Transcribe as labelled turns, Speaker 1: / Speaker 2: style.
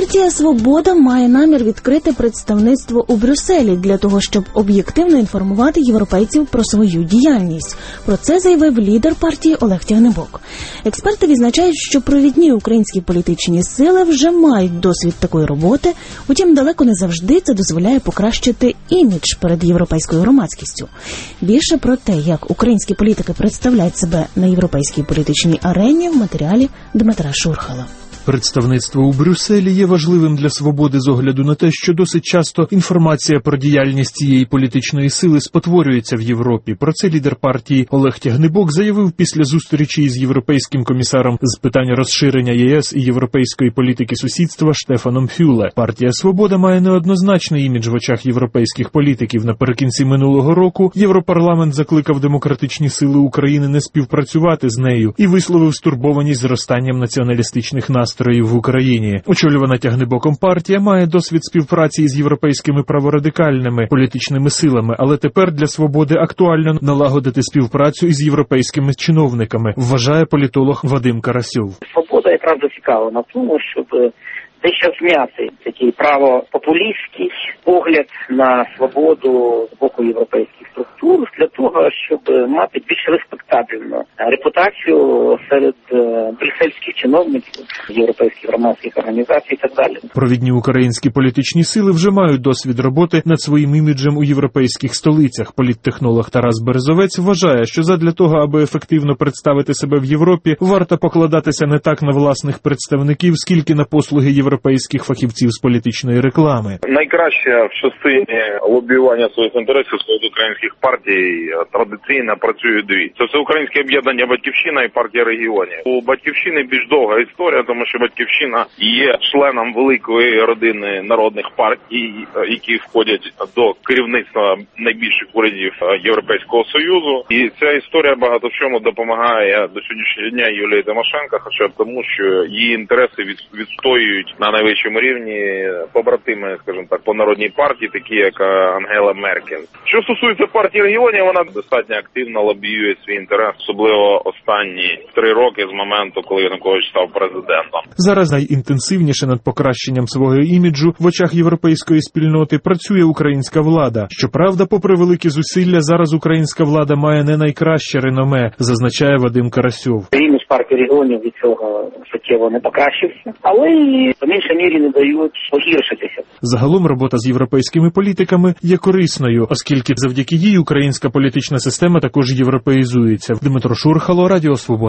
Speaker 1: Партія «Свобода» має намір відкрити представництво у Брюсселі для того, щоб об'єктивно інформувати європейців про свою діяльність. Про це заявив лідер партії Олег Тягнибок. Експерти відзначають, що провідні українські політичні сили вже мають досвід такої роботи, утім далеко не завжди це дозволяє покращити імідж перед європейською громадськістю. Більше про те, як українські політики представляють себе на європейській політичній арені, в матеріалі Дмитра Шурхала.
Speaker 2: Представництво у Брюсселі є важливим для «Свободи» з огляду на те, що досить часто інформація про діяльність цієї політичної сили спотворюється в Європі. Про це лідер партії Олег Тягнибок заявив після зустрічі із європейським комісаром з питань розширення ЄС і європейської політики сусідства Штефаном Фюле. Партія «Свобода» має неоднозначний імідж в очах європейських політиків. Наприкінці минулого року Європарламент закликав демократичні сили України не співпрацювати з нею і висловив стурбованість зростанням націоналістичних настроїв в Україні. Очолювана Тягнибоком партія має досвід співпраці з європейськими праворадикальними політичними силами, але тепер для «Свободи» актуально налагодити співпрацю із європейськими чиновниками, вважає політолог Вадим Карасьов.
Speaker 3: «Свобода» якраз зацікавлена в тому, щоб дещо зняти такий правопопулістський погляд на свободу з боку європейських структур для того, щоб мати більш респектабельну репутацію серед брюссельських чиновників, європейських громадських організацій і так далі.
Speaker 2: Провідні українські політичні сили вже мають досвід роботи над своїм іміджем у європейських столицях. Політтехнолог Тарас Березовець вважає, що задля того, аби ефективно представити себе в Європі, варто покладатися не так на власних представників, скільки на послуги європейських фахівців з політичної реклами.
Speaker 4: Найкраще в частині лобіювання своїх інтересів серед українських партій традиційно працюють дві. Це Всеукраїнське об'єднання «Батьківщина» і партія регіонів. У «Батьківщини» більш довга історія, тому що «Батьківщина» є членом великої родини народних партій, які входять до керівництва найбільших урядів Європейського Союзу. І ця історія багато в чому допомагає до сьогоднішнього дня Юлії Тимошенко, хоча б тому, що її інтереси відстоюють на найвищому рівні побратими, скажімо так, по народній партії, такі як Ангела Меркель. Що стосується партії регіонів, вона достатньо активно лобіює свій інтерес, особливо останні 3 роки з моменту, коли Янукович став президентом.
Speaker 2: Зараз найінтенсивніше над покращенням свого іміджу в очах європейської спільноти працює українська влада. Щоправда, попри великі зусилля, зараз українська влада має не найкраще реноме, зазначає Вадим Карасьов.
Speaker 3: Імідж партії регіонів від цього суттєво не покращився, але і по меншій мірі не дають погіршитися.
Speaker 2: Загалом робота з європейськими політиками є корисною, оскільки завдяки їй українська політична система також європеїзується. Дмитро Шурхало, Радіо Свобода.